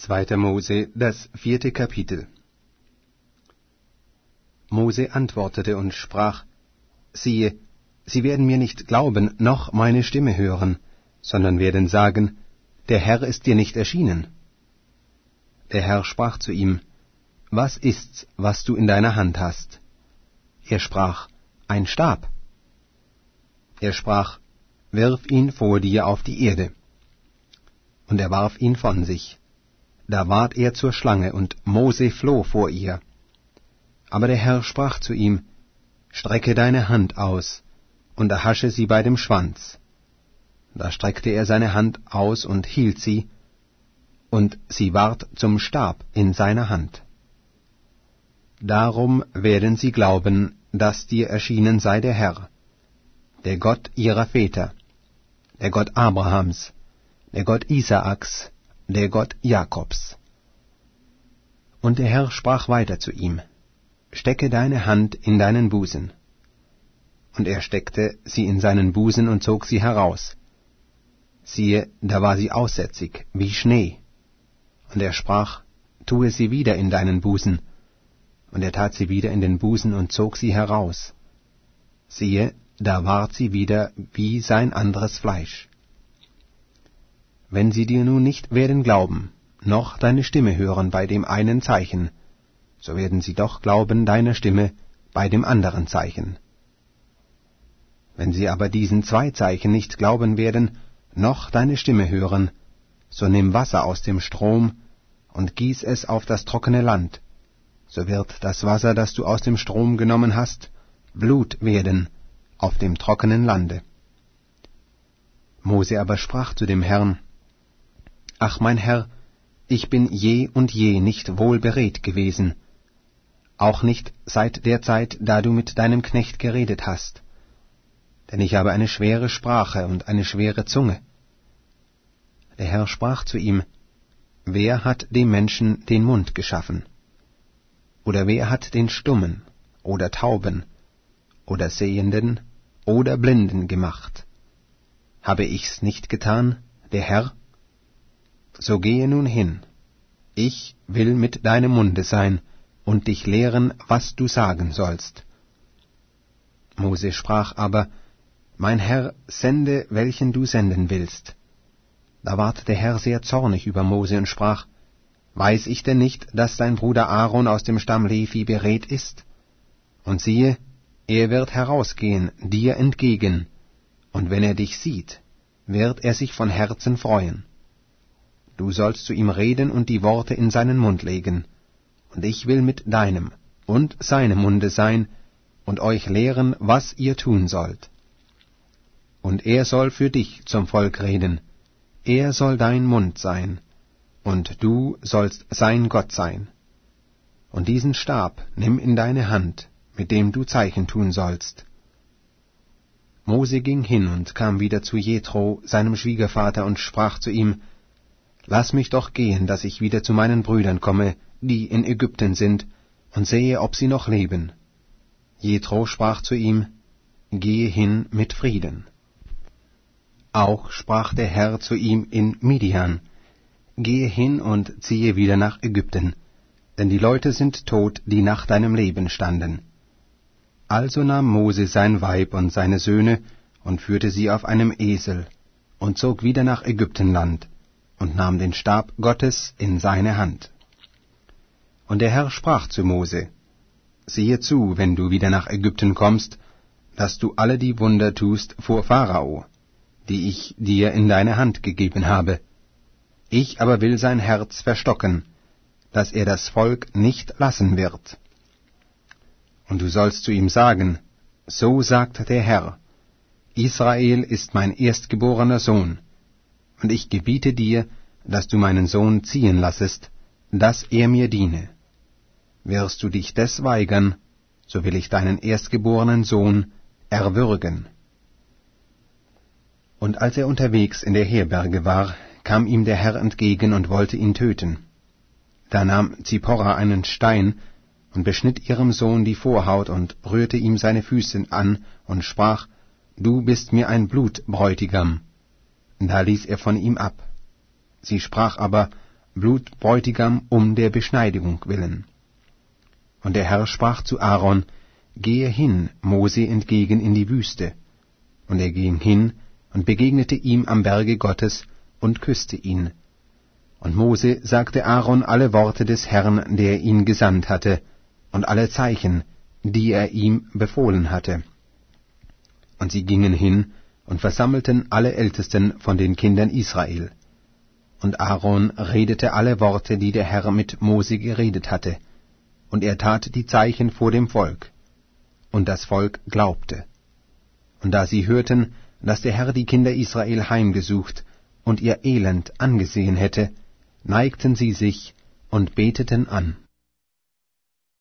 2. Mose, das 4. Kapitel. Mose antwortete und sprach: Siehe, sie werden mir nicht glauben, noch meine Stimme hören, sondern werden sagen, der Herr ist dir nicht erschienen. Der Herr sprach zu ihm: Was ist's, was du in deiner Hand hast? Er sprach: Ein Stab. Er sprach: Wirf ihn vor dir auf die Erde. Und er warf ihn von sich. Da ward er zur Schlange, und Mose floh vor ihr. Aber der Herr sprach zu ihm: Strecke deine Hand aus, und erhasche sie bei dem Schwanz. Da streckte er seine Hand aus und hielt sie, und sie ward zum Stab in seiner Hand. Darum werden sie glauben, dass dir erschienen sei der Herr, der Gott ihrer Väter, der Gott Abrahams, der Gott Isaaks, der Gott Jakobs. Und der Herr sprach weiter zu ihm: Stecke deine Hand in deinen Busen. Und er steckte sie in seinen Busen und zog sie heraus. Siehe, da war sie aussätzig, wie Schnee. Und er sprach: Tue sie wieder in deinen Busen. Und er tat sie wieder in den Busen und zog sie heraus. Siehe, da ward sie wieder wie sein anderes Fleisch. Wenn sie dir nun nicht werden glauben, noch deine Stimme hören bei dem einen Zeichen, so werden sie doch glauben deiner Stimme bei dem anderen Zeichen. Wenn sie aber diesen 2 Zeichen nicht glauben werden, noch deine Stimme hören, so nimm Wasser aus dem Strom und gieß es auf das trockene Land, so wird das Wasser, das du aus dem Strom genommen hast, Blut werden auf dem trockenen Lande. Mose aber sprach zu dem Herrn: Ach, mein Herr, ich bin je und je nicht wohl beredt gewesen, auch nicht seit der Zeit, da du mit deinem Knecht geredet hast. Denn ich habe eine schwere Sprache und eine schwere Zunge. Der Herr sprach zu ihm: Wer hat dem Menschen den Mund geschaffen? Oder wer hat den Stummen oder Tauben oder Sehenden oder Blinden gemacht? Habe ich's nicht getan, der Herr? So gehe nun hin, ich will mit deinem Munde sein und dich lehren, was du sagen sollst. Mose sprach aber: Mein Herr, sende, welchen du senden willst. Da ward der Herr sehr zornig über Mose und sprach: Weiß ich denn nicht, dass dein Bruder Aaron aus dem Stamm Levi beredt ist? Und siehe, er wird herausgehen dir entgegen, und wenn er dich sieht, wird er sich von Herzen freuen. Du sollst zu ihm reden und die Worte in seinen Mund legen, und ich will mit deinem und seinem Munde sein und euch lehren, was ihr tun sollt. Und er soll für dich zum Volk reden, er soll dein Mund sein, und du sollst sein Gott sein. Und diesen Stab nimm in deine Hand, mit dem du Zeichen tun sollst. Mose ging hin und kam wieder zu Jethro, seinem Schwiegervater, und sprach zu ihm: Lass mich doch gehen, dass ich wieder zu meinen Brüdern komme, die in Ägypten sind, und sehe, ob sie noch leben. Jethro sprach zu ihm: Gehe hin mit Frieden. Auch sprach der Herr zu ihm in Midian: Gehe hin und ziehe wieder nach Ägypten, denn die Leute sind tot, die nach deinem Leben standen. Also nahm Mose sein Weib und seine Söhne und führte sie auf einem Esel und zog wieder nach Ägyptenland und nahm den Stab Gottes in seine Hand. Und der Herr sprach zu Mose: Siehe zu, wenn du wieder nach Ägypten kommst, dass du alle die Wunder tust vor Pharao, die ich dir in deine Hand gegeben habe. Ich aber will sein Herz verstocken, dass er das Volk nicht lassen wird. Und du sollst zu ihm sagen: So sagt der Herr: Israel ist mein erstgeborener Sohn, und ich gebiete dir, dass du meinen Sohn ziehen lassest, dass er mir diene. Wirst du dich des weigern, so will ich deinen erstgeborenen Sohn erwürgen. Und als er unterwegs in der Herberge war, kam ihm der Herr entgegen und wollte ihn töten. Da nahm Zipporah einen Stein und beschnitt ihrem Sohn die Vorhaut und rührte ihm seine Füße an und sprach: Du bist mir ein Blutbräutigam. Da ließ er von ihm ab. Sie sprach aber: Blutbräutigam um der Beschneidigung willen. Und der Herr sprach zu Aaron, Gehe hin, Mose entgegen in die Wüste. Und er ging hin und begegnete ihm am Berge Gottes und küsste ihn. Und Mose sagte Aaron alle Worte des Herrn, der ihn gesandt hatte, und alle Zeichen, die er ihm befohlen hatte. Und sie gingen hin und versammelten alle Ältesten von den Kindern Israel. Und Aaron redete alle Worte, die der Herr mit Mose geredet hatte, und er tat die Zeichen vor dem Volk. Und das Volk glaubte. Und da sie hörten, dass der Herr die Kinder Israel heimgesucht und ihr Elend angesehen hätte, neigten sie sich und beteten an.